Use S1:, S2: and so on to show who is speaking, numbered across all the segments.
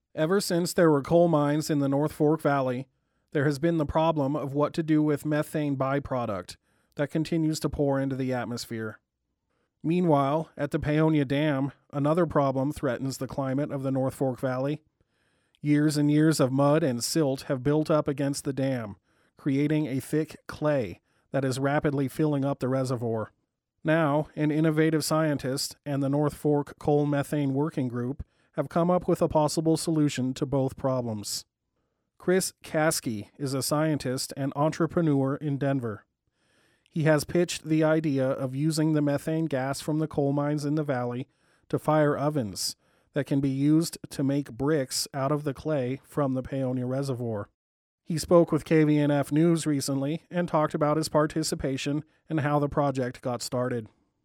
S1: Ever since there were coal mines in the North Fork Valley, there has been the problem of what to do with methane byproduct that continues to pour into the atmosphere. Meanwhile, at the Paonia Dam, another problem threatens the climate of the North Fork Valley. Years and years of mud and silt have built up against the dam, creating a thick clay that is rapidly filling up the reservoir. Now, an innovative scientist and the North Fork Coal Methane Working Group have come up with a possible solution to both problems. Chris Caskey is a scientist and entrepreneur in Denver. He has pitched the idea of using the methane gas from the coal mines in the valley to fire ovens that can be used to make bricks out of the clay from the Paonia Reservoir. He spoke with KVNF News recently and talked about his participation and how the project got started.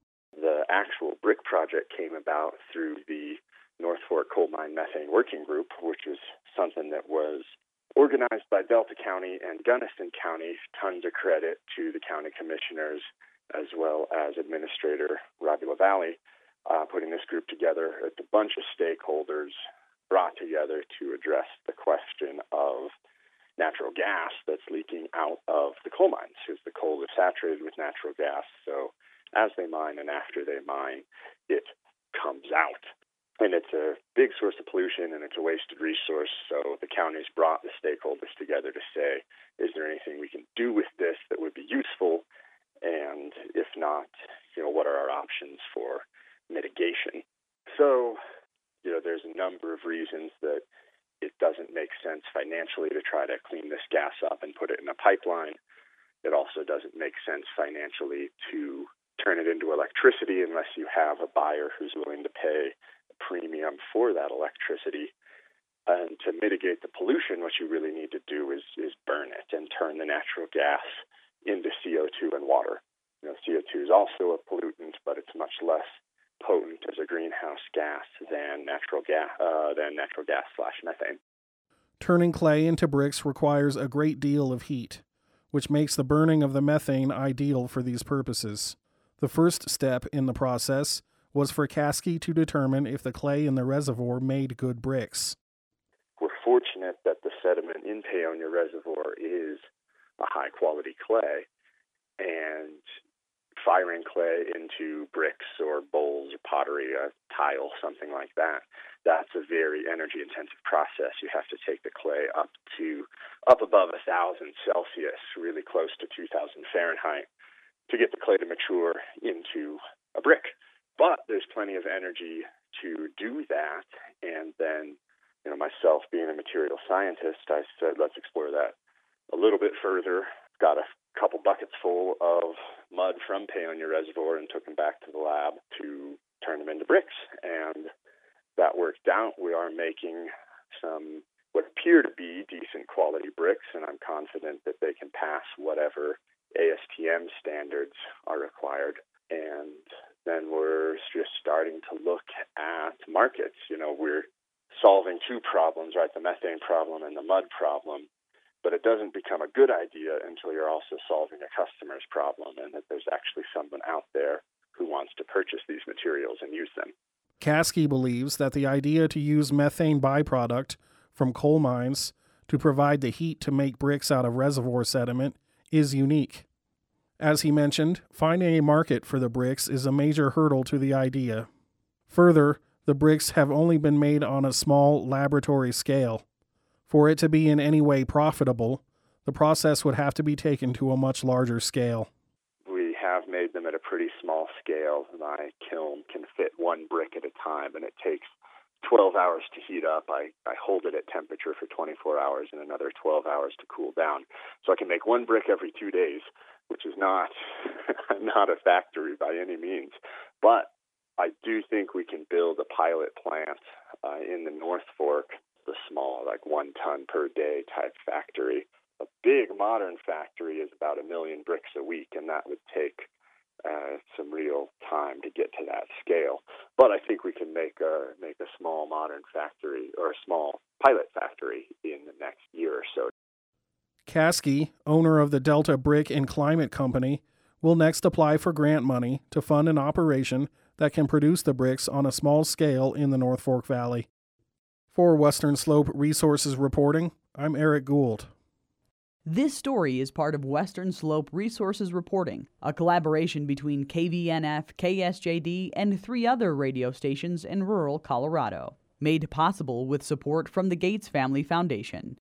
S2: The actual brick project came about through the North Fork Coal Mine Methane Working Group, which was something that was organized by Delta County and Gunnison County. Tons of credit to the county commissioners as well as Administrator Robbie LaValle putting this group together. It's a bunch of stakeholders brought together to address the question of natural gas that's leaking out of the coal mines, because the coal is saturated with natural gas. So as they mine and after they mine, it comes out. And it's a big source of pollution, and it's a wasted resource. So the county's brought the stakeholders together to say, is there anything we can do with this that would be useful? And if not, what are our options for mitigation? So, there's a number of reasons that it doesn't make sense financially to try to clean this gas up and put it in a pipeline. It also doesn't make sense financially to turn it into electricity unless you have a buyer who's willing to pay premium for that electricity. And to mitigate the pollution, what you really need to do is burn it and turn the natural gas into CO2 and water. CO2 is also a pollutant, but it's much less potent as a greenhouse gas than natural gas / methane.
S1: Turning clay into bricks requires a great deal of heat, which makes the burning of the methane ideal for these purposes. The first step in the process was for Caskey to determine if the clay in the reservoir made good bricks.
S2: We're fortunate that the sediment in Paonia Reservoir is a high-quality clay, and firing clay into bricks or bowls or pottery, a tile, something like that, that's a very energy-intensive process. You have to take the clay up above 1,000 Celsius, really close to 2,000 Fahrenheit, to get the clay to mature into a brick. But there's plenty of energy to do that. And then, myself being a material scientist, I said, let's explore that a little bit further. Got a couple buckets full of mud from Paonia Reservoir and took them back to the lab to turn them into bricks. And that worked out. We are making some what appear to be decent quality bricks, and I'm confident that they can pass whatever ASTM standards are required. And then we're just starting to look at markets. We're solving two problems, right? The methane problem and the mud problem. But it doesn't become a good idea until you're also solving a customer's problem and that there's actually someone out there who wants to purchase these materials and use them.
S1: Caskey believes that the idea to use methane byproduct from coal mines to provide the heat to make bricks out of reservoir sediment is unique. As he mentioned, finding a market for the bricks is a major hurdle to the idea. Further, the bricks have only been made on a small laboratory scale. For it to be in any way profitable, the process would have to be taken to a much larger scale.
S2: We have made them at a pretty small scale. My kiln can fit one brick at a time, and it takes 12 hours to heat up. I hold it at temperature for 24 hours and another 12 hours to cool down. So I can make one brick every 2 days, which is not a factory by any means. But I do think we can build a pilot plant in the North Fork, the small, 1 ton per day type factory. A big modern factory is about 1 million bricks a week, and that would take some real time to get to that scale. But I think we can make a small modern factory or a small pilot factory in the next year or so.
S1: Caskey, owner of the Delta Brick and Climate Company, will next apply for grant money to fund an operation that can produce the bricks on a small scale in the North Fork Valley. For Western Slope Resources Reporting, I'm Eric Gould.
S3: This story is part of Western Slope Resources Reporting, a collaboration between KVNF, KSJD, and 3 other radio stations in rural Colorado. Made possible with support from the Gates Family Foundation.